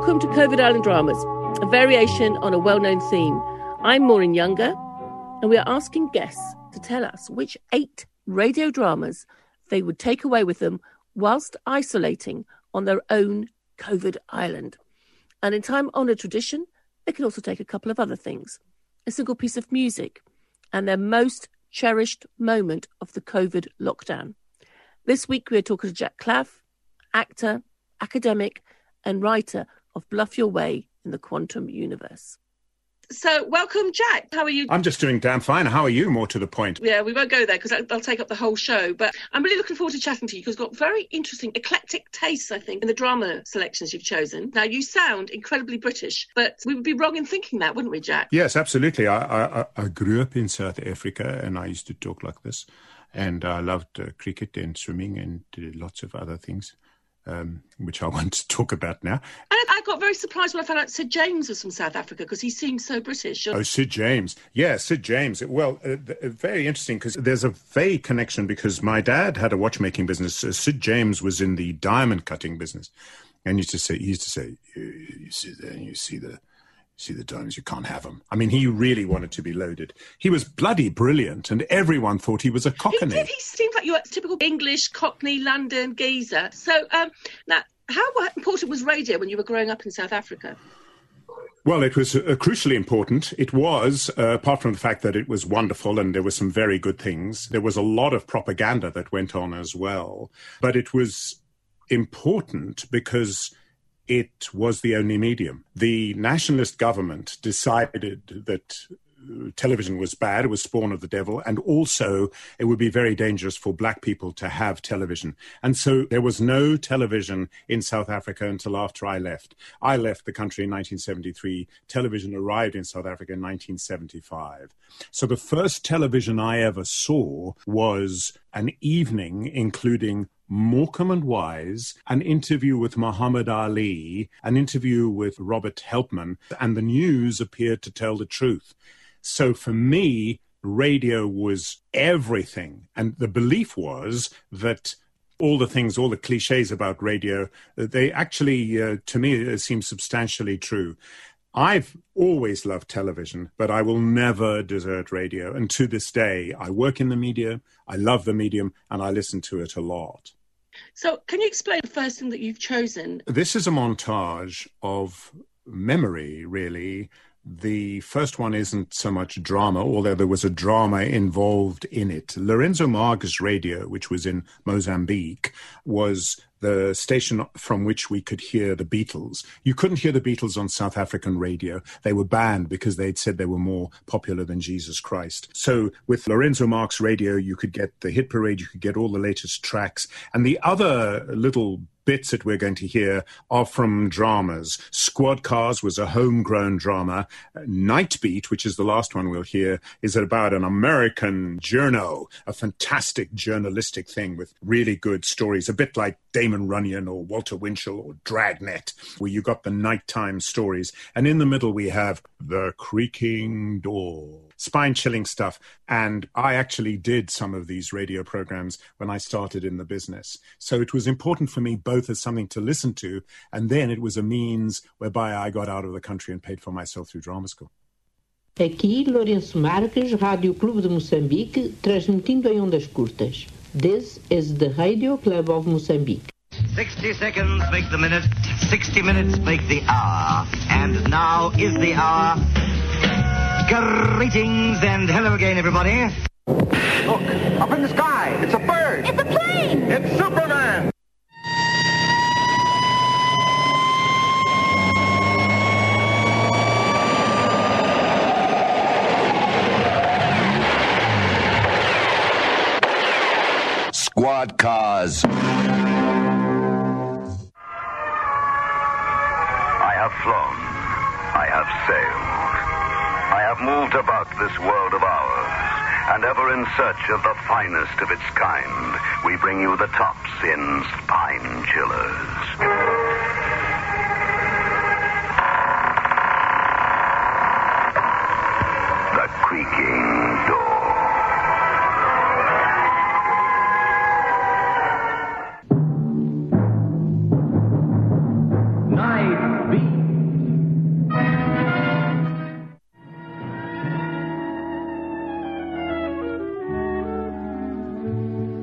Welcome to COVID Island Dramas, a variation on a well-known theme. I'm Maureen Younger, and we are asking guests to tell us which 8 radio dramas they would take away with them whilst isolating on their own COVID island. And in time-honoured tradition, they can also take a couple of other things. A single piece of music and their most cherished moment of the COVID lockdown. This week we are talking to Jack Claff, actor, academic and writer of Bluff Your Way in the Quantum Universe. So, welcome, Jack. How are you? I'm just doing damn fine. How are you, more to the point? Yeah, we won't go there because that'll take up the whole show. But I'm really looking forward to chatting to you because you've got very interesting, eclectic tastes, I think, in the drama selections you've chosen. Now, you sound incredibly British, but we would be wrong in thinking that, wouldn't we, Jack? Yes, absolutely. I grew up in South Africa and I used to talk like this. And I loved cricket and swimming and lots of other things. Which I want to talk about now. And I got very surprised when I found out Sid James was from South Africa because he seems so British. Oh, Sid James. Yeah, Sid James. Well, very interesting because there's a vague connection because my dad had a watchmaking business. Sid James was in the diamond cutting business. And he used to say, you see there, you see the diamonds, you can't have them. I mean, he really wanted to be loaded. He was bloody brilliant, and everyone thought he was a cockney. He seemed like you were a typical English cockney London geezer. So now, how important was radio when you were growing up in South Africa? Well, it was crucially important. It was, apart from the fact that it was wonderful and there were some very good things, there was a lot of propaganda that went on as well. But it was important because it was the only medium. The nationalist government decided that television was bad, it was spawn of the devil, and also it would be very dangerous for black people to have television. And so there was no television in South Africa until after I left. I left the country in 1973. Television arrived in South Africa in 1975. So the first television I ever saw was an evening including Morecambe and Wise, an interview with Muhammad Ali, an interview with Robert Helpman, and the news appeared to tell the truth. So for me, radio was everything. And the belief was that all the cliches about radio, they actually, to me, seem substantially true. I've always loved television, but I will never desert radio. And to this day, I work in the media, I love the medium, and I listen to it a lot. So can you explain the first thing that you've chosen? This is a montage of memory, really. The first one isn't so much drama, although there was a drama involved in it. Lorenzo Marques Radio, which was in Mozambique, was the station from which we could hear the Beatles. You couldn't hear the Beatles on South African radio. They were banned because they'd said they were more popular than Jesus Christ. So with Lorenzo Marques Radio, you could get the hit parade, you could get all the latest tracks. And the other little bits that we're going to hear are from dramas. Squad Cars was a homegrown drama. Night Beat, which is the last one we'll hear, is about an American journo, a fantastic journalistic thing with really good stories, a bit like Damon Runyon or Walter Winchell or Dragnet, where you got the nighttime stories. And in the middle we have The Creaking Door. Spine-chilling stuff. And I actually did some of these radio programs when I started in the business. So it was important for me both as something to listen to, and then it was a means whereby I got out of the country and paid for myself through drama school. Aqui Lourenço Marques, Rádio Clube de Moçambique, transmitindo em ondas curtas. This is the Radio Club of Mozambique. 60 seconds make the minute, 60 minutes make the hour, and now is the hour. Greetings and hello again, everybody. Look, up in the sky, it's a bird. It's a plane. It's Superman. Squad Cars. I have flown. I have sailed. I have moved about this world of ours, and ever in search of the finest of its kind, we bring you the tops in spine chillers. The Creaking Door. Night Beat.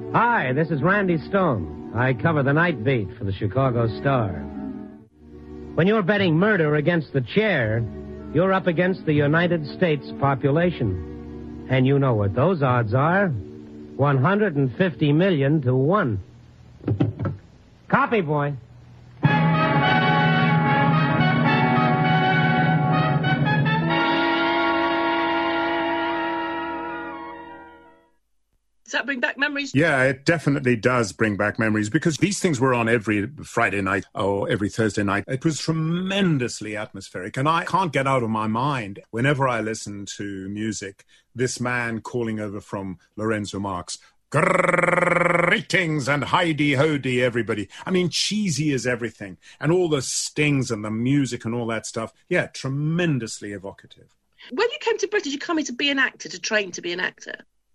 Hi, this is Randy Stone. I cover the night beat for the Chicago Star. When you're betting murder against the chair, you're up against the United States population. And you know what those odds are. 150 million to 1. Copy, boy. Does that bring back memories? Yeah, it definitely does bring back memories because these things were on every Friday night or every Thursday night. It was tremendously atmospheric, and I can't get out of my mind, whenever I listen to music, this man calling over from Lorenzo Marx, greetings and hi-de-ho-de, everybody. I mean, cheesy as everything, and all the stings and the music and all that stuff. Yeah, tremendously evocative. When you came to Britain, did you come here to be an actor, to train to be an actor?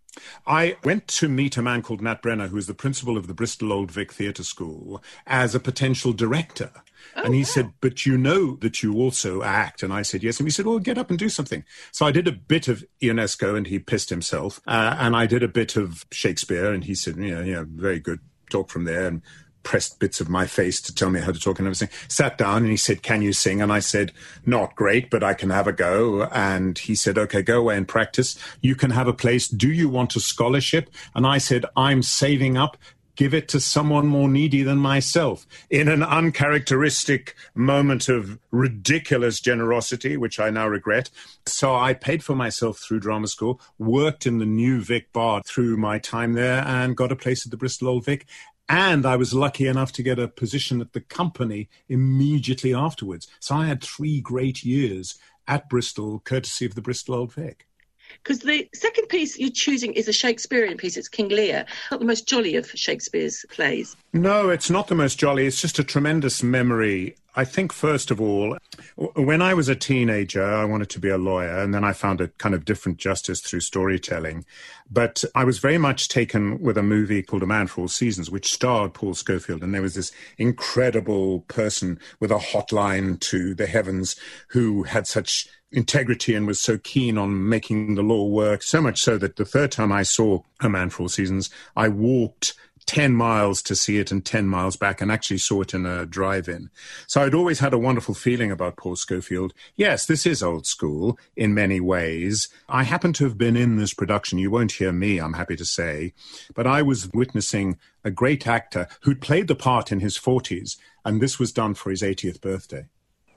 I went to meet a man called Nat Brenner, who is the principal of the Bristol Old Vic Theatre School, as a potential director. And he said, but you know that you also act. And I said, yes. And he said, well, get up and do something. So I did a bit of Ionesco, and he pissed himself. And I did a bit of Shakespeare, and he said, yeah, very good, talk from there. And pressed bits of my face to tell me how to talk and everything. Sat down and he said, can you sing? And I said, not great, but I can have a go. And he said, okay, go away and practice. You can have a place. Do you want a scholarship? And I said, I'm saving up. Give it to someone more needy than myself. In an uncharacteristic moment of ridiculous generosity, which I now regret. So I paid for myself through drama school, worked in the New Vic Bar through my time there, and got a place at the Bristol Old Vic. And I was lucky enough to get a position at the company immediately afterwards. So I had 3 great years at Bristol, courtesy of the Bristol Old Vic. Because the second piece you're choosing is a Shakespearean piece. It's King Lear. Not the most jolly of Shakespeare's plays. No, it's not the most jolly. It's just a tremendous memory. I think, first of all, when I was a teenager, I wanted to be a lawyer, and then I found a kind of different justice through storytelling. But I was very much taken with a movie called A Man for All Seasons, which starred Paul Scofield, and there was this incredible person with a hotline to the heavens who had such integrity and was so keen on making the law work, so much so that the third time I saw A Man for All Seasons, I walked 10 miles to see it and 10 miles back, and actually saw it in a drive-in. So I'd always had a wonderful feeling about Paul Scofield. Yes, this is old school in many ways. I happen to have been in this production. You won't hear me, I'm happy to say, but I was witnessing a great actor who'd played the part in his 40s, and this was done for his 80th birthday.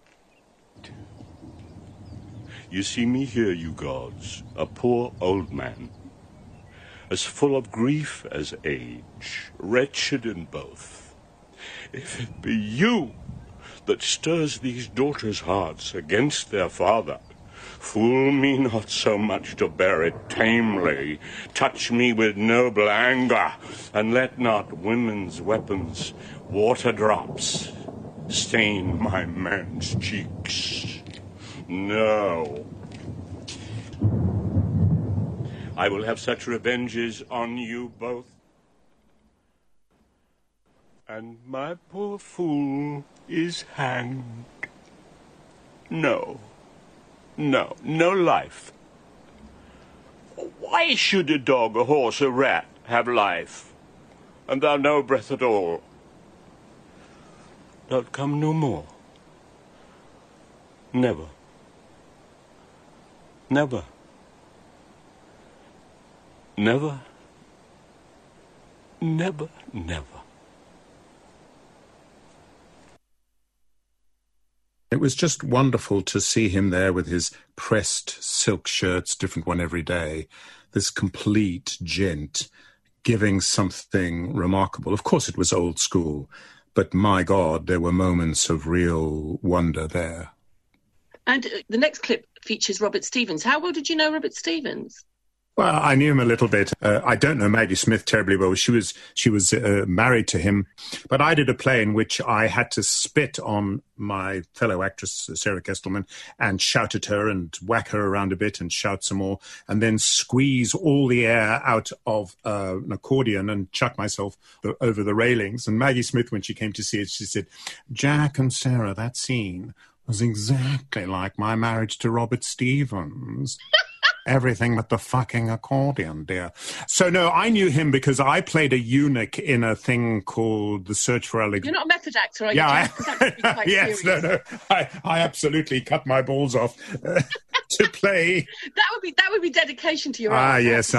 You see me here, you gods, a poor old man, as full of grief as age, wretched in both. If it be you that stirs these daughters' hearts against their father, fool me not so much to bear it tamely. Touch me with noble anger, and let not women's weapons, water drops, stain my man's cheeks. No. I will have such revenges on you both. And my poor fool is hanged. No life. Why should a dog, a horse, a rat have life, and thou no breath at all? Thou'lt come no more. Never. Never. Never. Never, never. It was just wonderful to see him there with his pressed silk shirts, different one every day, this complete gent, giving something remarkable. Of course, it was old school, but my God, there were moments of real wonder there. And the next clip features Robert Stevens. How well did you know Robert Stevens? Well, I knew him a little bit. I don't know Maggie Smith terribly well. She was married to him. But I did a play in which I had to spit on my fellow actress, Sarah Kestelman, and shout at her and whack her around a bit and shout some more, and then squeeze all the air out of an accordion and chuck myself over the railings. And Maggie Smith, when she came to see it, she said, Jack and Sarah, that scene was exactly like my marriage to Robert Stevens. Everything but the fucking accordion, dear. So, no, I knew him because I played a eunuch in a thing called The Search for Alexander. You're not a method actor, are you? Yeah, Yes, no. I absolutely cut my balls off to play. That would be dedication to your art. Yes,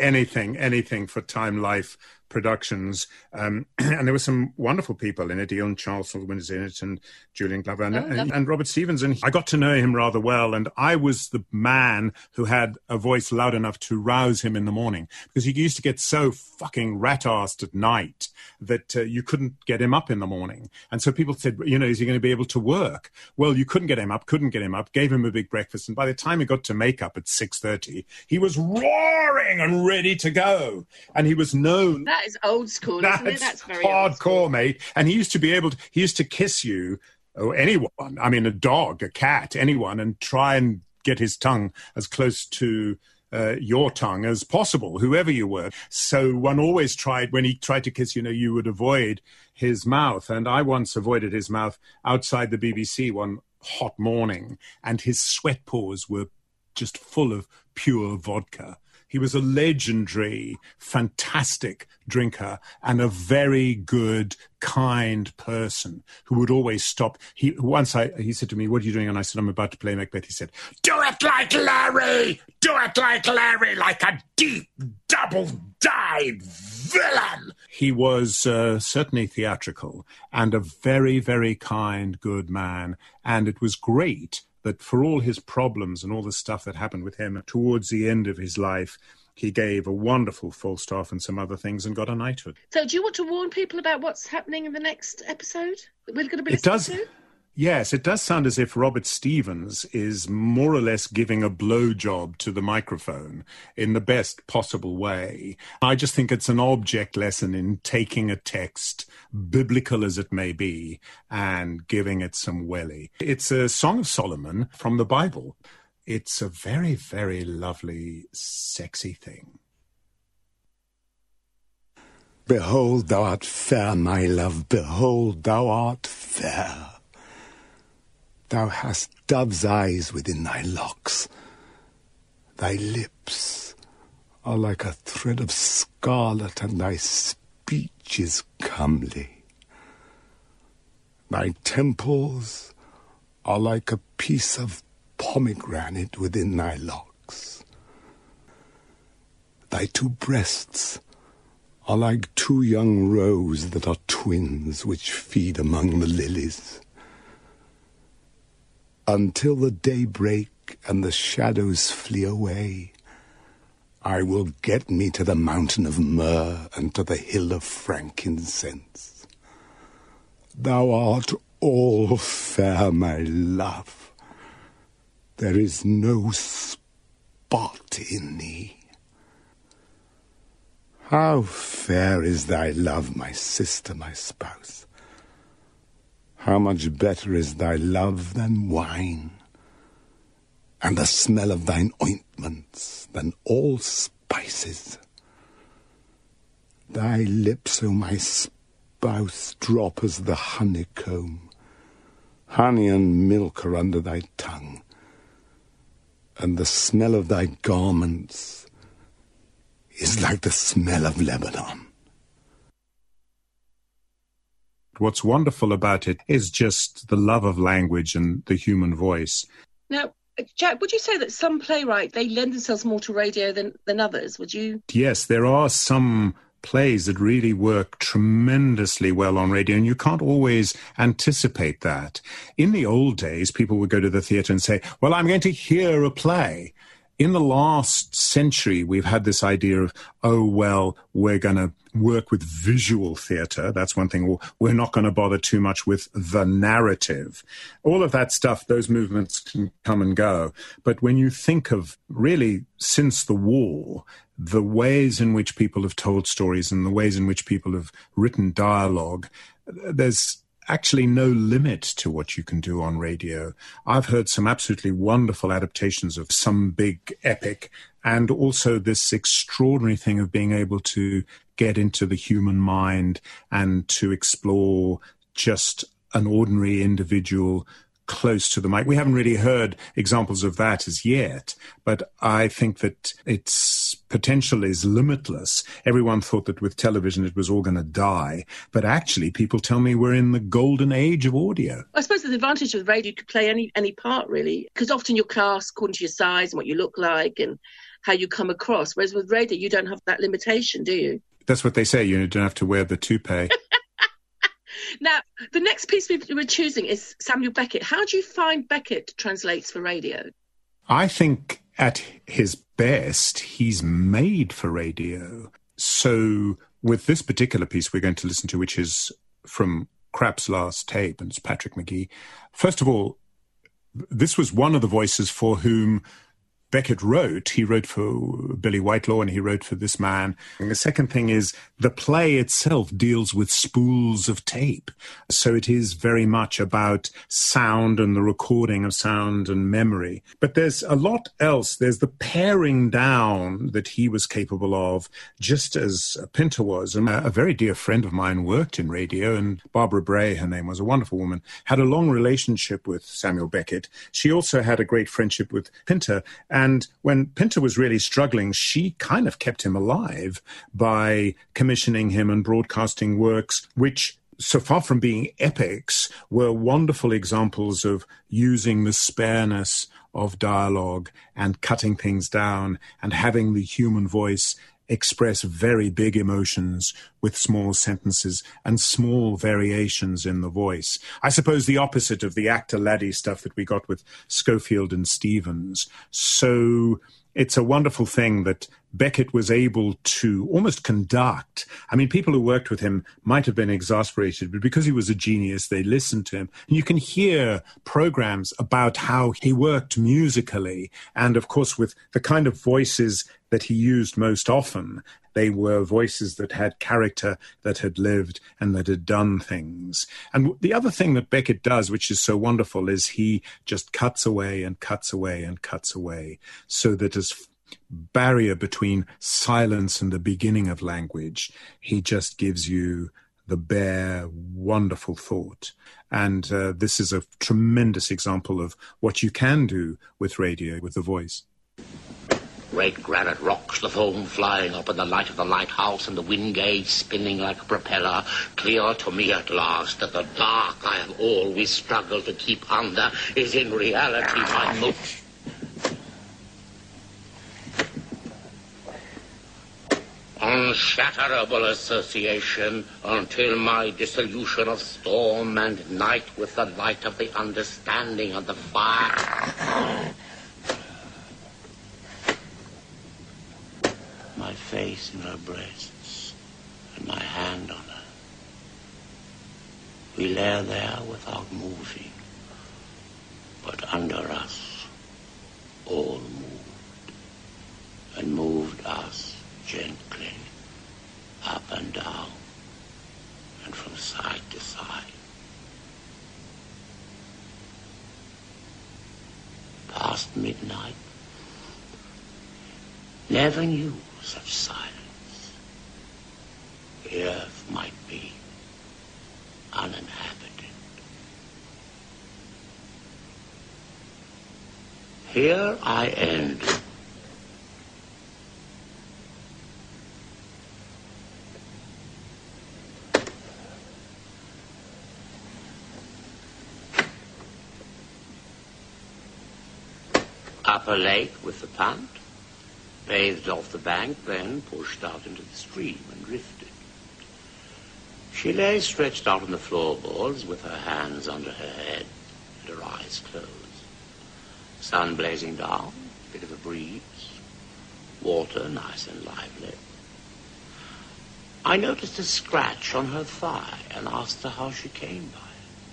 anything for Time Life Productions. And there were some wonderful people in it. Ian Charles was in it, and Julian Glover, and Robert Stevens. And I got to know him rather well. And I was the man who had a voice loud enough to rouse him in the morning, because he used to get so fucking rat-assed at night that you couldn't get him up in the morning. And so people said, is he going to be able to work? Well, you couldn't get him up, gave him a big breakfast. And by the time he got to makeup at 6:30, he was roaring and ready to go. And he was known... That is old school, isn't it? That's very hardcore, mate. And he used to kiss you, or anyone, I mean, a dog, a cat, anyone, and try and get his tongue as close to your tongue as possible, whoever you were. So one always tried, when he tried to kiss, you would avoid his mouth. And I once avoided his mouth outside the BBC one hot morning, and his sweat pores were just full of pure vodka. He was a legendary, fantastic drinker and a very good, kind person who would always stop. He said to me, "What are you doing?" And I said, "I'm about to play Macbeth." He said, "Do it like Larry! Do it like Larry, like a deep, double-dyed villain!" He was certainly theatrical and a very, very kind, good man. And it was great that for all his problems and all the stuff that happened with him towards the end of his life, he gave a wonderful Falstaff and some other things and got a knighthood. So do you want to warn people about what's happening in the next episode that we're going to be listening to? Yes, it does sound as if Robert Stevens is more or less giving a blowjob to the microphone in the best possible way. I just think it's an object lesson in taking a text, biblical as it may be, and giving it some welly. It's a Song of Solomon from the Bible. It's a very, very lovely, sexy thing. Behold, thou art fair, my love, behold, thou art fair. Thou hast dove's eyes within thy locks. Thy lips are like a thread of scarlet, and thy speech is comely. Thy temples are like a piece of pomegranate within thy locks. Thy two breasts are like two young roes that are twins, which feed among the lilies. Until the day break and the shadows flee away, I will get me to the mountain of myrrh and to the hill of frankincense. Thou art all fair, my love. There is no spot in thee. How fair is thy love, my sister, my spouse. How much better is thy love than wine, and the smell of thine ointments than all spices. Thy lips, O my spouse, drop as the honeycomb. Honey and milk are under thy tongue, and the smell of thy garments is like the smell of Lebanon. What's wonderful about it is just the love of language and the human voice. Now, Jack, would you say that some playwrights, they lend themselves more to radio than others? Would you? Yes, there are some plays that really work tremendously well on radio, and you can't always anticipate that. In the old days, people would go to the theatre and say, well, I'm going to hear a play. In the last century, we've had this idea of, oh, well, we're going to work with visual theatre. That's one thing. We're not going to bother too much with the narrative. All of that stuff, those movements can come and go. But when you think of really since the war, the ways in which people have told stories and the ways in which people have written dialogue, there's actually no limit to what you can do on radio. I've heard some absolutely wonderful adaptations of some big epic, and also this extraordinary thing of being able to get into the human mind and to explore just an ordinary individual close to the mic. We haven't really heard examples of that as yet, but I think that its potential is limitless. Everyone thought that with television it was all going to die, but actually people tell me we're in the golden age of audio. I suppose the advantage of radio, you could play any part really, because often you're cast according to your size and what you look like and how you come across, whereas with radio you don't have that limitation, do you? That's what they say, you don't have to wear the toupee. Now, the next piece we're choosing is Samuel Beckett. How do you find Beckett translates for radio? I think at his best, he's made for radio. So with this particular piece we're going to listen to, which is from Krapp's last tape, and it's Patrick Magee. First of all, this was one of the voices for whom Beckett wrote. He wrote for Billy Whitelaw and he wrote for this man. And the second thing is the play itself deals with spools of tape. So it is very much about sound and the recording of sound and memory. But there's a lot else. There's the paring down that he was capable of, just as Pinter was. And a very dear friend of mine worked in radio, and Barbara Bray, her name was, a wonderful woman, had a long relationship with Samuel Beckett. She also had a great friendship with Pinter. And when Pinter was really struggling, she kind of kept him alive by commissioning him and broadcasting works which, so far from being epics, were wonderful examples of using the spareness of dialogue and cutting things down and having the human voice express very big emotions with small sentences and small variations in the voice. I suppose the opposite of the actor laddie stuff that we got with Schofield and Stevens. So it's a wonderful thing that Beckett was able to almost conduct. I mean, people who worked with him might have been exasperated, but because he was a genius, they listened to him. And you can hear programs about how he worked musically. And of course, with the kind of voices that he used most often, they were voices that had character, that had lived, and that had done things. And the other thing that Beckett does, which is so wonderful, is he just cuts away and cuts away and cuts away, so that as barrier between silence and the beginning of language, he just gives you the bare, wonderful thought. And this is a tremendous example of what you can do with radio, with the voice. Great granite rocks, the foam flying up in the light of the lighthouse and the wind gauge spinning like a propeller. Clear to me at last that the dark I have always struggled to keep under is in reality my most... unshatterable association until my dissolution of storm and night with the light of the understanding of the fire. My face in her breasts and my hand on her. We lay there without moving, but under us all moved, and moved us gently up and down and from side to side. Past midnight, never knew such silence. The earth might be uninhabited. Here I end. Upper lake with the punt, bathed off the bank, then pushed out into the stream and drifted. She lay stretched out on the floorboards with her hands under her head and her eyes closed. Sun blazing down, bit of a breeze, water nice and lively. I noticed a scratch on her thigh and asked her how she came by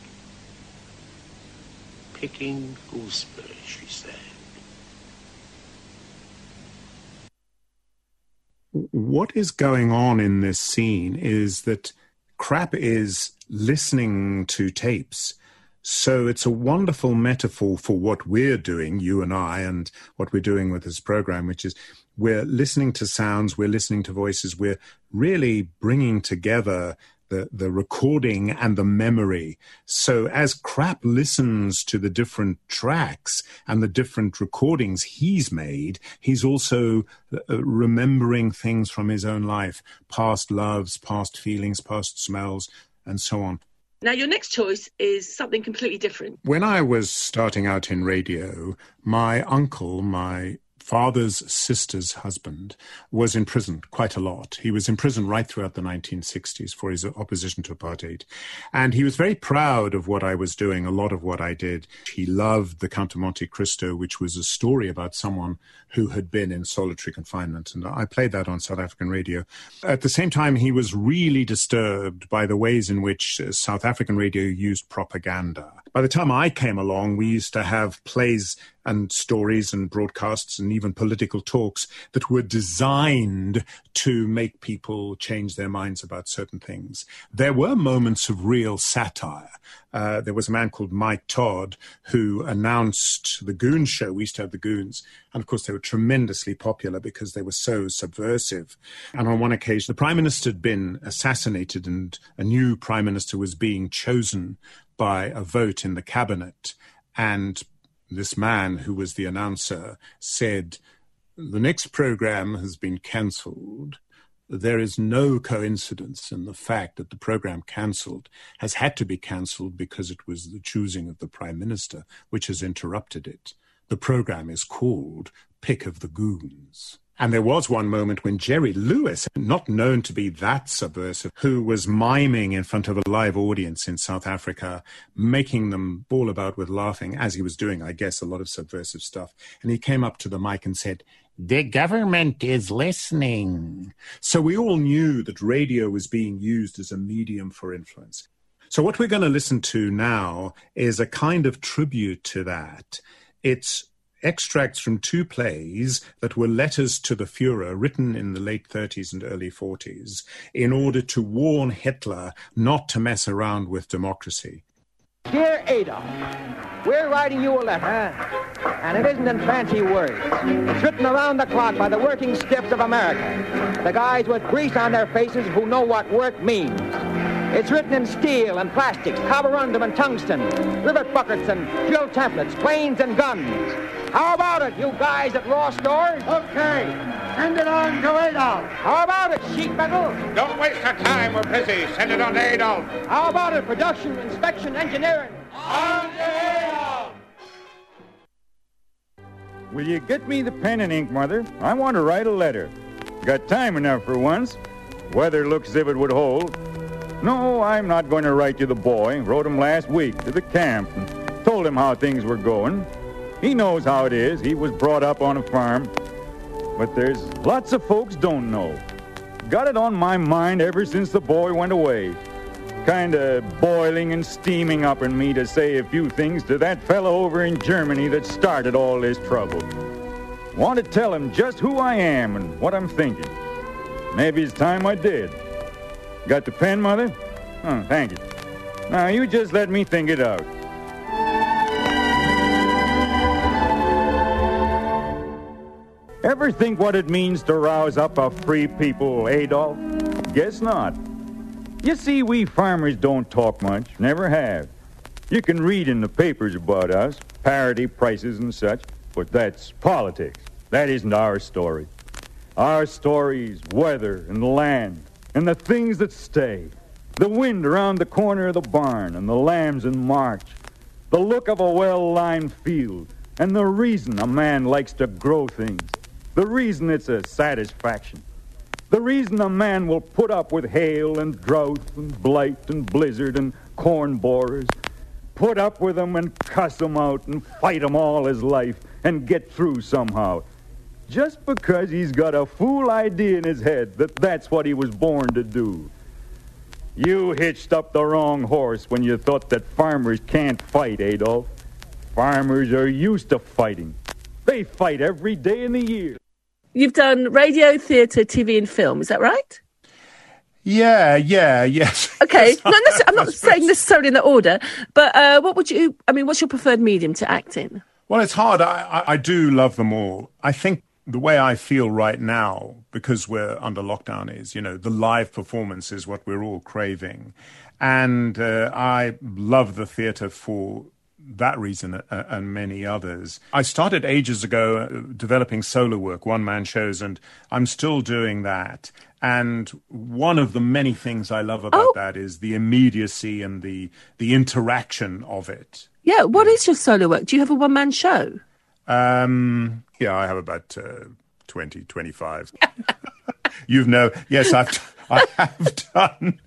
it. Picking gooseberries, she said. What is going on in this scene is that Krapp is listening to tapes. So it's a wonderful metaphor for what we're doing, you and I, and what we're doing with this program, which is we're listening to sounds, we're listening to voices, we're really bringing together the recording and the memory. So as Krapp listens to the different tracks and the different recordings he's made, he's also remembering things from his own life, past loves, past feelings, past smells, and so on. Now, your next choice is something completely different. When I was starting out in radio, my uncle, my father's sister's husband, was in prison quite a lot. He was in prison right throughout the 1960s for his opposition to apartheid. And he was very proud of what I was doing, a lot of what I did. He loved The Count of Monte Cristo, which was a story about someone who had been in solitary confinement. And I played that on South African radio. At the same time, he was really disturbed by the ways in which South African radio used propaganda. By the time I came along, we used to have plays and stories and broadcasts and even political talks that were designed to make people change their minds about certain things. There were moments of real satire. There was a man called Mike Todd who announced the Goon Show. We used to have the Goons. And of course, they were tremendously popular because they were so subversive. And on one occasion, the Prime Minister had been assassinated and a new Prime Minister was being chosen by a vote in the cabinet. And this man, who was the announcer, said, "The next program has been cancelled. There is no coincidence in the fact that the program cancelled has had to be cancelled because it was the choosing of the Prime Minister which has interrupted it. The program is called Pick of the Goons." And there was one moment when Jerry Lewis, not known to be that subversive, who was miming in front of a live audience in South Africa, making them fall about with laughing, as he was doing, I guess, a lot of subversive stuff. And he came up to the mic and said, "The government is listening." So we all knew that radio was being used as a medium for influence. So what we're going to listen to now is a kind of tribute to that. It's extracts from two plays that were letters to the Führer written in the late 30s and early 40s in order to warn Hitler not to mess around with democracy. Dear Adolf, we're writing you a letter, and it isn't in fancy words. It's written around the clock by the working stiffs of America, the guys with grease on their faces who know what work means. It's written in steel and plastics, carborundum and tungsten, rivet buckets and drill templates, planes and guns. How about it, you guys at Raw Stores? Okay, send it on to Adolf. How about it, sheet metal? Don't waste our time, we're busy. Send it on to Adolf. How about it, production, inspection, engineering? On to Adolf! Will you get me the pen and ink, Mother? I want to write a letter. Got time enough for once. Weather looks as if it would hold. No, I'm not going to write to the boy. Wrote him last week to the camp and told him how things were going. He knows how it is. He was brought up on a farm. But there's lots of folks don't know. Got it on my mind ever since the boy went away. Kind of boiling and steaming up in me to say a few things to that fellow over in Germany that started all this trouble. Want to tell him just who I am and what I'm thinking. Maybe it's time I did. Got the pen, Mother? Oh, thank you. Now, you just let me think it out. Ever think what it means to rouse up a free people, Adolf? Guess not. You see, we farmers don't talk much, never have. You can read in the papers about us, parity prices and such, but that's politics. That isn't our story. Our story's weather and land and the things that stay. The wind around the corner of the barn and the lambs in March. The look of a well-lined field and the reason a man likes to grow things. The reason it's a satisfaction. The reason a man will put up with hail and drought and blight and blizzard and corn borers. Put up with them and cuss them out and fight them all his life and get through somehow. Just because he's got a fool idea in his head that that's what he was born to do. You hitched up the wrong horse when you thought that farmers can't fight, Adolf. Farmers are used to fighting. They fight every day in the year. You've done radio, theatre, TV and film, is that right? Yes. Okay, I'm not saying necessarily in that order, but what's your preferred medium to act in? Well, it's hard. I do love them all. I think the way I feel right now, because we're under lockdown, is, the live performance is what we're all craving. And I love the theatre for that reason and many others. I started ages ago developing solo work, one-man shows, and I'm still doing that. And one of the many things I love about that is the immediacy and the interaction of it. Yeah, what is your solo work? Do you have a one-man show? Yeah, I have about 20, 25. Yes, I have done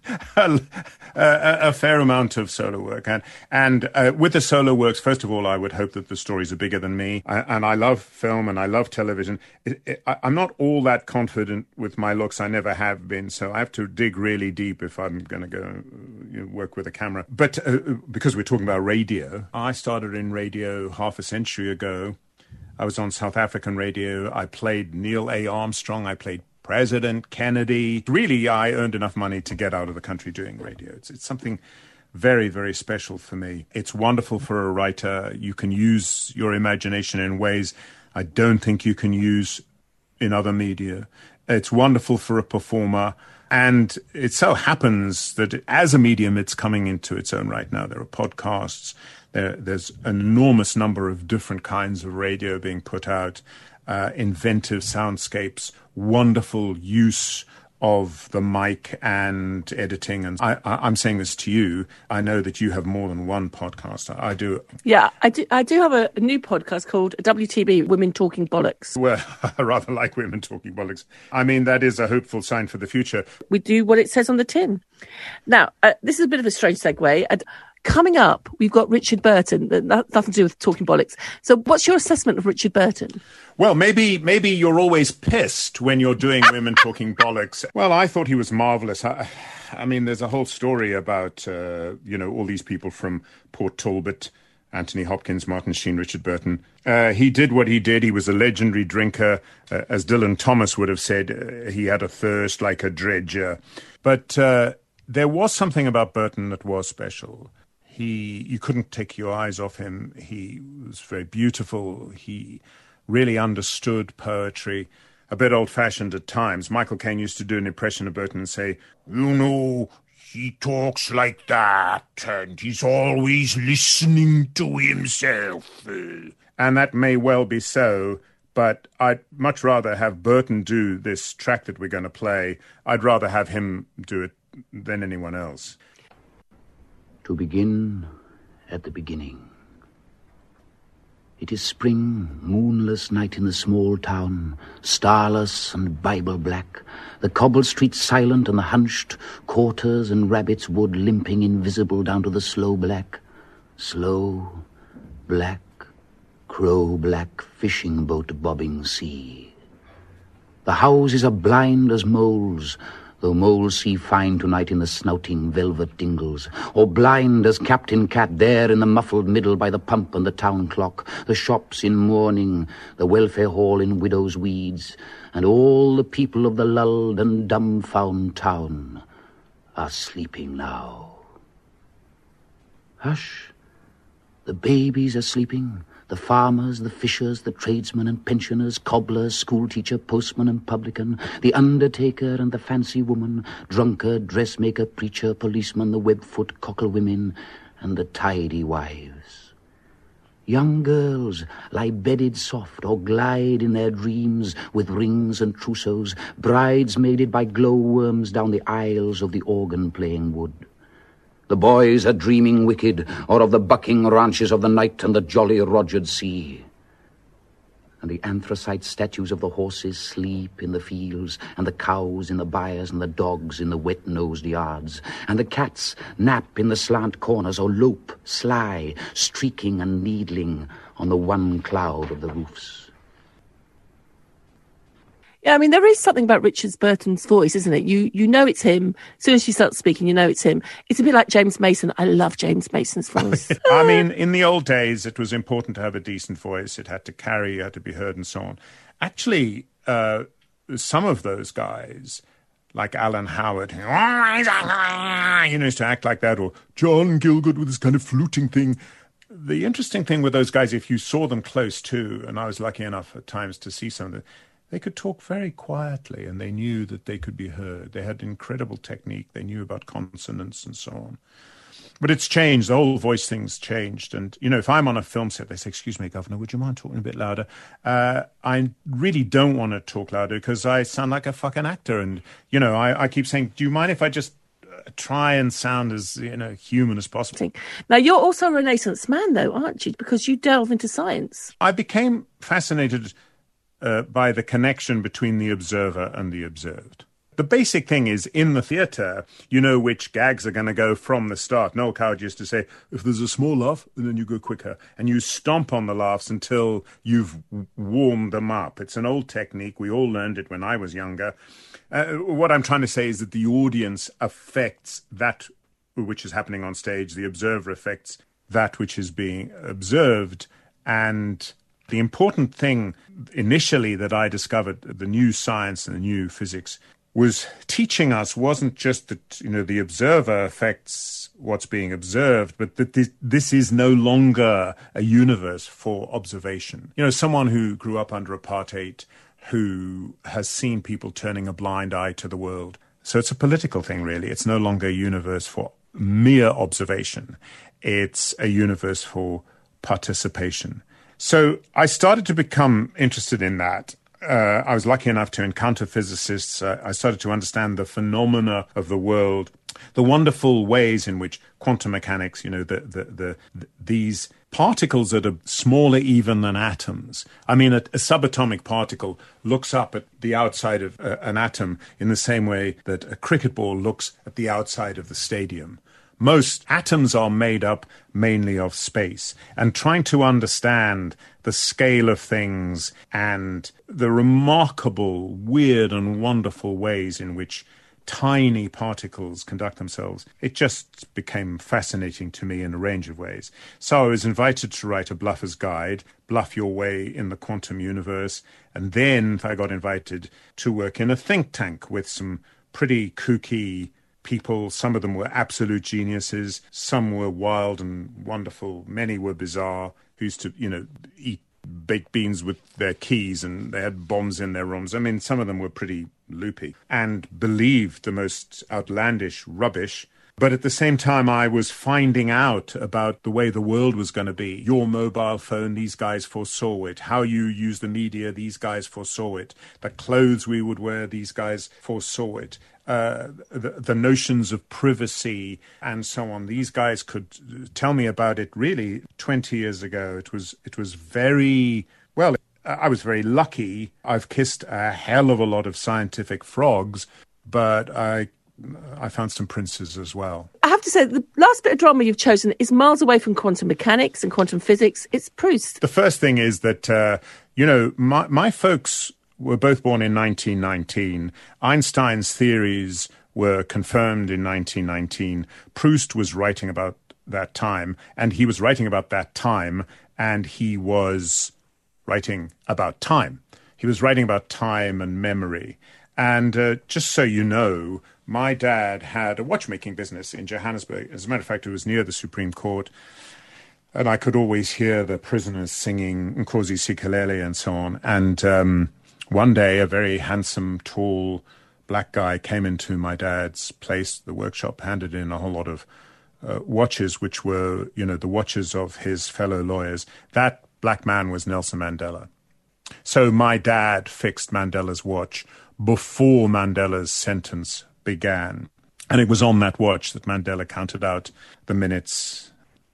a fair amount of solo work. And with the solo works, first of all, I would hope that the stories are bigger than me. And I love film and I love television. I'm not all that confident with my looks. I never have been. So I have to dig really deep if I'm going to go work with a camera. But because we're talking about radio, I started in radio half a century ago. I was on South African radio. I played Neil A. Armstrong. I played President Kennedy. Really, I earned enough money to get out of the country doing radio. It's something very, very special for me. It's wonderful for a writer. You can use your imagination in ways I don't think you can use in other media. It's wonderful for a performer. And it so happens that as a medium, it's coming into its own right now. There are podcasts. There's an enormous number of different kinds of radio being put out, inventive soundscapes, wonderful use of the mic and editing. And I'm saying this to you. I know that you have more than one podcast. I do. Yeah, I do have a new podcast called WTB, Women Talking Bollocks. Well, I rather like Women Talking Bollocks. I mean, that is a hopeful sign for the future. We do what it says on the tin. Now, this is a bit of a strange segue. Coming up, we've got Richard Burton. Nothing to do with Talking Bollocks. So what's your assessment of Richard Burton? Well, maybe you're always pissed when you're doing Women Talking Bollocks. Well, I thought he was marvellous. I mean, there's a whole story about, all these people from Port Talbot, Anthony Hopkins, Martin Sheen, Richard Burton. He did what he did. He was a legendary drinker. As Dylan Thomas would have said, he had a thirst like a dredger. But there was something about Burton that was special. You couldn't take your eyes off him. He was very beautiful. He really understood poetry, a bit old-fashioned at times. Michael Caine used to do an impression of Burton and say, he talks like that, and he's always listening to himself. And that may well be so, but I'd much rather have Burton do this track that we're going to play. I'd rather have him do it than anyone else. To begin at the beginning. It is spring, moonless night in the small town, starless and Bible black, the cobbled streets silent and the hunched quarters and rabbits wood limping invisible down to the slow black, crow black fishing boat bobbing sea. The houses are blind as moles, though moles see fine tonight in the snouting velvet dingles, or blind as Captain Cat there in the muffled middle by the pump and the town clock, the shops in mourning, the welfare hall in widow's weeds, and all the people of the lulled and dumbfound town are sleeping now. Hush, the babies are sleeping, the farmers, the fishers, the tradesmen and pensioners, cobblers, schoolteacher, postman and publican, the undertaker and the fancy woman, drunkard, dressmaker, preacher, policeman, the webfoot, cockle women, and the tidy wives. Young girls lie bedded soft or glide in their dreams with rings and trousseaux, bridesmaided by glowworms down the aisles of the organ-playing wood. The boys are dreaming wicked, or of the bucking ranches of the night and the jolly Rogered sea. And the anthracite statues of the horses sleep in the fields, and the cows in the byres, and the dogs in the wet-nosed yards, and the cats nap in the slant corners, or lope, sly, streaking and needling on the one cloud of the roofs. Yeah, I mean, there is something about Richard Burton's voice, isn't it? You know it's him. As soon as you start speaking, you know it's him. It's a bit like James Mason. I love James Mason's voice. I mean, in the old days, it was important to have a decent voice. It had to carry, you had to be heard and so on. Actually, some of those guys, like Alan Howard, used to act like that, or John Gielgud with this kind of fluting thing. The interesting thing with those guys, if you saw them close too, and I was lucky enough at times to see some of them, They could talk very quietly, and they knew that they could be heard. They had incredible technique. They knew about consonants and so on. But it's changed. The whole voice thing's changed. And, you know, if I'm on a film set, they say, excuse me, Governor, would you mind talking a bit louder? I really don't want to talk louder because I sound like a fucking actor. And, you know, I keep saying, do you mind if I just try and sound as, you know, human as possible? Now, you're also a Renaissance man, though, aren't you? Because you delve into science. I became fascinated by the connection between the observer and the observed. The basic thing is, in the theatre, you know which gags are going to go from the start. Noel Coward used to say, if there's a small laugh, then you go quicker. And you stomp on the laughs until you've warmed them up. It's an old technique. We all learned it when I was younger. What I'm trying to say is that the audience affects that which is happening on stage. The observer affects that which is being observed. And the important thing initially that I discovered, the new science and the new physics, was teaching us wasn't just that, you know, the observer affects what's being observed, but that this is no longer a universe for observation. You know, someone who grew up under apartheid, who has seen people turning a blind eye to the world. So it's a political thing, really. It's no longer a universe for mere observation. It's a universe for participation. So I started to become interested in that. I was lucky enough to encounter physicists. I started to understand the phenomena of the world, the wonderful ways in which quantum mechanics, you know, these particles that are smaller even than atoms. I mean, a subatomic particle looks up at the outside of an atom in the same way that a cricket ball looks at the outside of the stadium. Most atoms are made up mainly of space, and trying to understand the scale of things and the remarkable, weird and wonderful ways in which tiny particles conduct themselves, it just became fascinating to me in a range of ways. So I was invited to write a bluffer's guide, Bluff Your Way in the Quantum Universe, and then I got invited to work in a think tank with some pretty kooky people. Some of them were absolute geniuses. Some were wild and wonderful. Many were bizarre, who used to, you know, eat baked beans with their keys, and they had bombs in their rooms. I mean, some of them were pretty loopy and believed the most outlandish rubbish. But at the same time, I was finding out about the way the world was going to be. Your mobile phone, these guys foresaw it. How you use the media, these guys foresaw it. The clothes we would wear, these guys foresaw it. The notions of privacy and so on. These guys could tell me about it really 20 years ago. It was very, well, I was very lucky. I've kissed a hell of a lot of scientific frogs, but I found some princes as well. I have to say, the last bit of drama you've chosen is miles away from quantum mechanics and quantum physics. It's Proust. The first thing is that, you know, my folks were both born in 1919. Einstein's theories were confirmed in 1919. Proust was writing about that time, and he was writing about that time, and he was writing about time. He was writing about time and memory. And just so you know, my dad had a watchmaking business in Johannesburg. As a matter of fact, it was near the Supreme Court. And I could always hear the prisoners singing Nkosi Sikelele and so on. And one day, a very handsome, tall black guy came into my dad's place, the workshop, handed in a whole lot of watches, which were, you know, the watches of his fellow lawyers. That black man was Nelson Mandela. So my dad fixed Mandela's watch before Mandela's sentence began. And it was on that watch that Mandela counted out the minutes,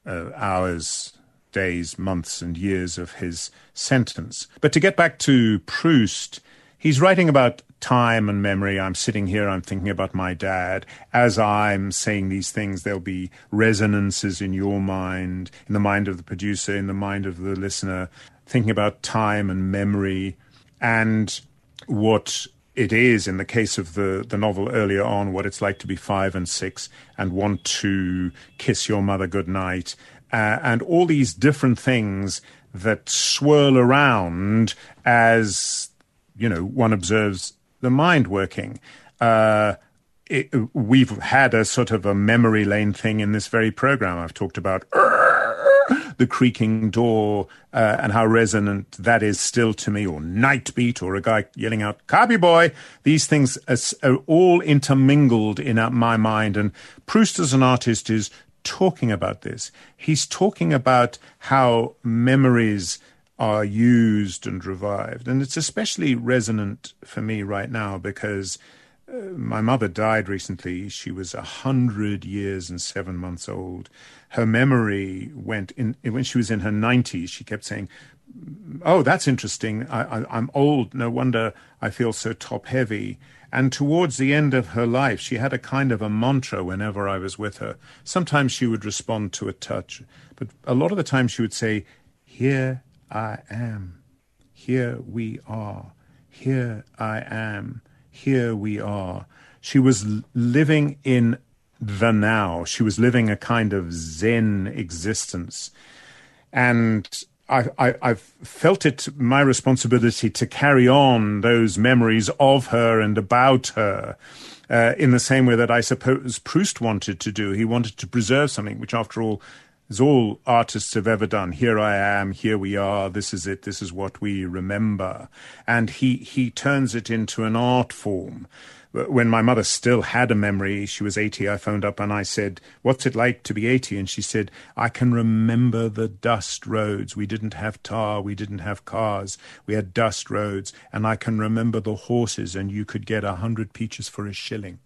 hours, days, months and years of his sentence. But to get back to Proust, he's writing about time and memory. I'm sitting here, I'm thinking about my dad. As I'm saying these things, there'll be resonances in your mind, in the mind of the producer, in the mind of the listener, thinking about time and memory and what it is, in the case of the novel earlier on, what it's like to be 5 and 6 and want to kiss your mother goodnight, and all these different things that swirl around as, you know, one observes the mind working. We've had a sort of a memory lane thing in this very program. I've talked about the creaking door, and how resonant that is still to me, or Night Beat, or a guy yelling out, "Copy boy." These things are all intermingled in my mind, and Proust as an artist is talking about this. He's talking about how memories are used and revived. And it's especially resonant for me right now because my mother died recently. She was 100 years and 7 months old. Her memory went in when she was in her 90s. She kept saying, "Oh, that's interesting. I'm old. No wonder I feel so top-heavy." And towards the end of her life, she had a kind of a mantra whenever I was with her. Sometimes she would respond to a touch, but a lot of the time she would say, "Here I am. Here we are. Here I am. Here we are." She was living in the now. She was living a kind of Zen existence. And I've felt it my responsibility to carry on those memories of her and about her in the same way that I suppose Proust wanted to do. He wanted to preserve something, which after all is all artists have ever done. Here I am, here we are, this is it, this is what we remember. And he turns it into an art form. When my mother still had a memory, she was 80, I phoned up and I said, "What's it like to be 80? And she said, "I can remember the dust roads. We didn't have tar, we didn't have cars. We had dust roads. And I can remember the horses, and you could get 100 peaches for a shilling."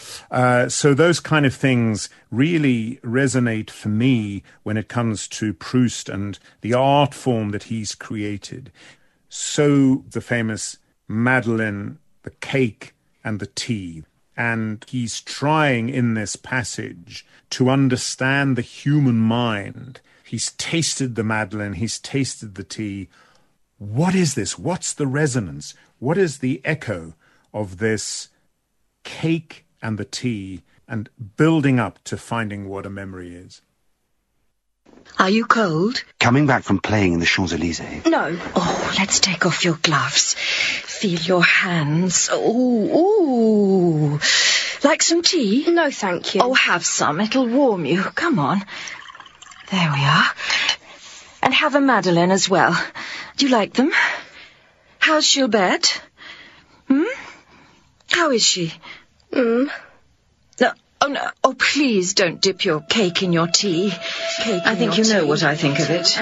So those kind of things really resonate for me when it comes to Proust and the art form that he's created. So the famous Madeleine, the cake, and the tea. And he's trying in this passage to understand the human mind. He's tasted the Madeleine, he's tasted the tea. What is this? What's the resonance? What is the echo of this cake and the tea, and building up to finding what a memory is? Are you cold? Coming back from playing in the Champs-Élysées. No. Oh, let's take off your gloves. Feel your hands. Ooh. Like some tea? No, thank you. Oh, have some. It'll warm you. Come on. There we are. And have a Madeleine as well. Do you like them? How's Gilberte? How is she? No. Oh, no. Oh, please don't dip your cake in your tea. I think you know what I think of it.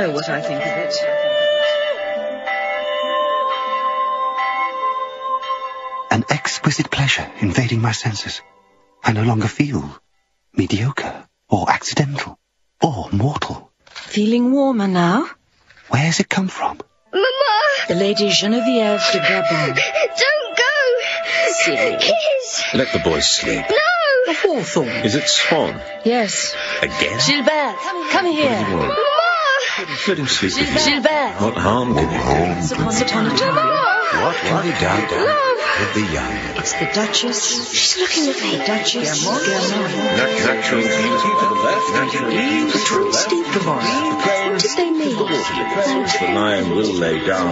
An exquisite pleasure invading my senses. I no longer feel mediocre or accidental or mortal. Feeling warmer now? Where has it come from? Mama! The Lady Geneviève de Gabon. Don't go! Silly. Kiss! Let the boy sleep. No! The hawthorn. Is it Swan? Yes. Again? Gilberte, come here. What do you want? Mama! Let him sleep with you. Gilberte. What harm can he do? Once upon a time. What can be done with the young? It's the Duchess. She's looking at me. Duchess. Natural beauty to the left, natural beauty to the Twins left. deep for What did they mean? The lion will lay down.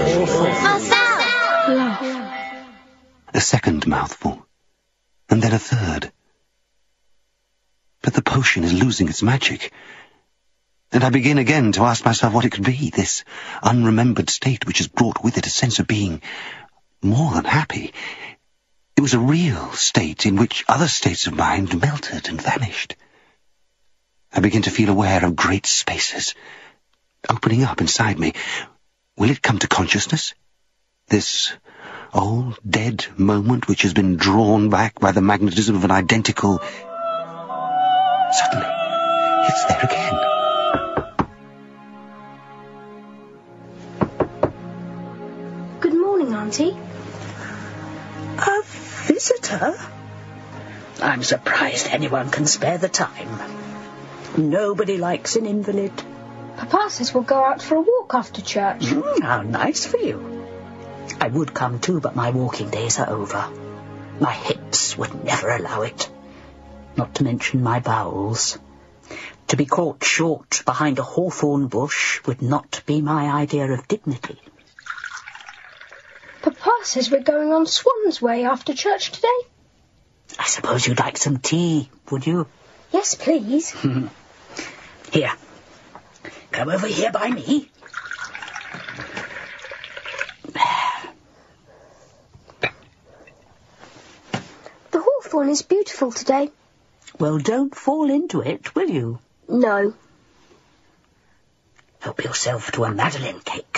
Love. A second mouthful. And then a third. But the potion is losing its magic. And I begin again to ask myself what it could be, this unremembered state which has brought with it a sense of being more than happy. It was a real state in which other states of mind melted and vanished. I begin to feel aware of great spaces opening up inside me. Will it come to consciousness? This old, dead moment which has been drawn back by the magnetism of an identical... Suddenly, it's there again. Good morning, Auntie. A visitor? I'm surprised anyone can spare the time. Nobody likes an invalid. Papa says we'll go out for a walk after church. How nice for you. I would come too, but my walking days are over. My hips would never allow it. Not to mention my bowels. To be caught short behind a hawthorn bush would not be my idea of dignity. Papa says we're going on Swan's Way after church today. I suppose you'd like some tea, would you? Yes, please. Here. Come over here by me. The hawthorn is beautiful today. Well, don't fall into it, will you? No. Help yourself to a Madeleine cake.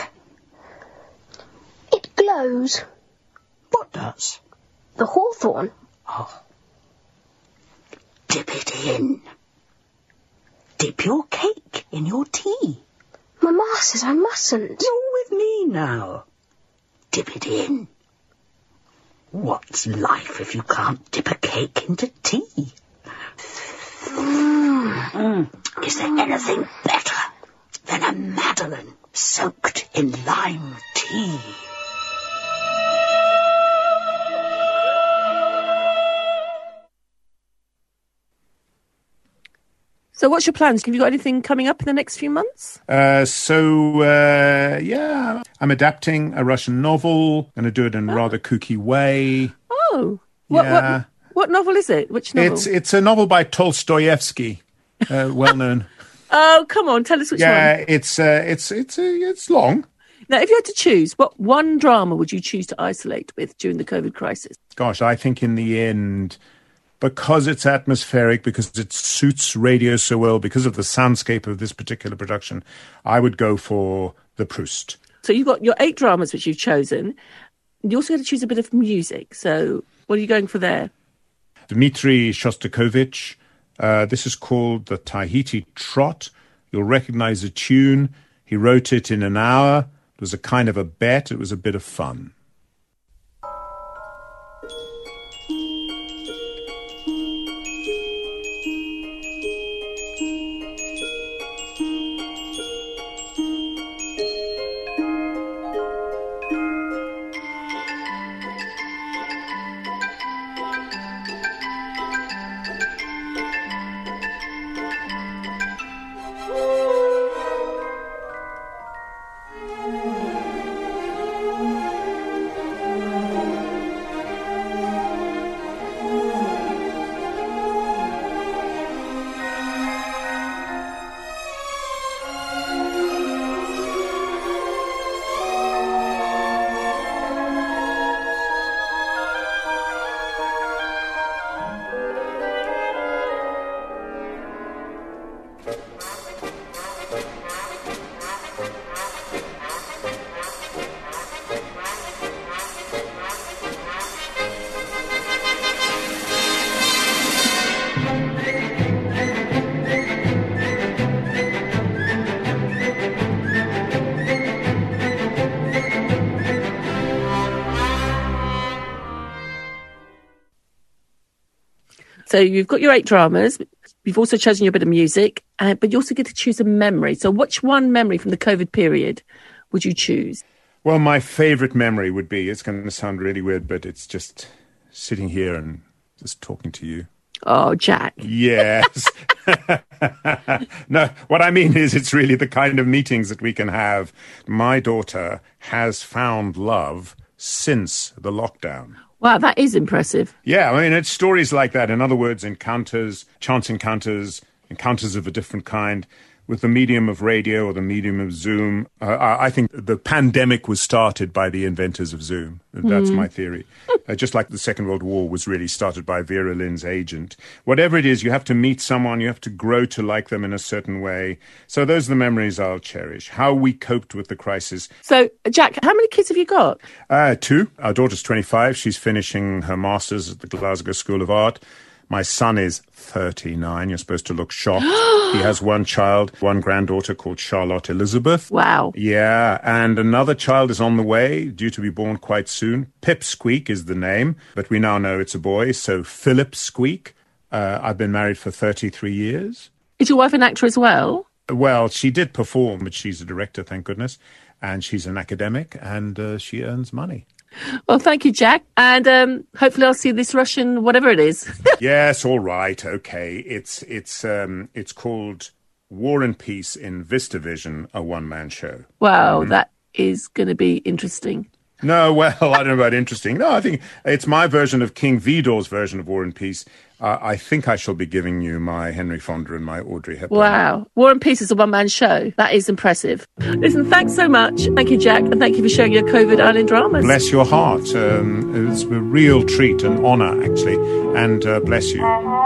It glows. What does? The hawthorn. Oh. Dip it in. Dip your cake in your tea. Mamma says I mustn't. You're with me now. Dip it in. What's life if you can't dip a cake into tea? Is there anything better than a Madeleine soaked in lime tea? So what's your plans? Have you got anything coming up in the next few months? Yeah, I'm adapting a Russian novel. Going to do it in a rather kooky way. Oh, Yeah. what novel is it? Which novel? It's a novel by Tolstoyevsky, well known. Oh, come on, tell us which one. Yeah, it's long. Now, if you had to choose, what one drama would you choose to isolate with during the COVID crisis? Gosh, I think in the end, because it's atmospheric, because it suits radio so well, because of the soundscape of this particular production, I would go for The Proust. So you've got your 8 dramas which you've chosen. You also got to choose a bit of music. So what are you going for there? Dmitri Shostakovich. This is called the Tahiti Trot. You'll recognize the tune. He wrote it in an hour. It was a kind of a bet. It was a bit of fun. So you've got your 8 dramas. You've also chosen your bit of music, but you also get to choose a memory. So which one memory from the COVID period would you choose? Well, my favorite memory would be, it's going to sound really weird, but it's just sitting here and just talking to you. Oh, Jack. Yes. No, what I mean is it's really the kind of meetings that we can have. My daughter has found love since the lockdown. Wow, that is impressive. Yeah, I mean, it's stories like that. In other words, encounters, chance encounters, encounters of a different kind. With the medium of radio or the medium of Zoom, I think the pandemic was started by the inventors of Zoom. That's my theory. Just like the Second World War was really started by Vera Lynn's agent. Whatever it is, you have to meet someone, you have to grow to like them in a certain way. So those are the memories I'll cherish. How we coped with the crisis. So, Jack, how many kids have you got? 2. Our daughter's 25. She's finishing her master's at the Glasgow School of Art. My son is 39. You're supposed to look shocked. He has one child, one granddaughter called Charlotte Elizabeth. Wow. Yeah, and another child is on the way, due to be born quite soon. Pip Squeak is the name, but we now know it's a boy, so Philip Squeak. I've been married for 33 years. Is your wife an actor as well? Well, she did perform, but she's a director, thank goodness. And she's an academic, and she earns money. Well, thank you, Jack. And hopefully I'll see this Russian, whatever it is. Yes, all right, okay. It's called War and Peace in VistaVision, a one-man show. Wow, that is going to be interesting. No, well, I don't know about interesting. No, I think it's my version of King Vidor's version of War and Peace. I think I shall be giving you my Henry Fonda and my Audrey Hepburn. Wow. War and Peace is a one-man show. That is impressive. Listen, thanks so much. Thank you, Jack, and thank you for sharing your COVID Island dramas. Bless your heart. It was a real treat, an honour, actually, and bless you.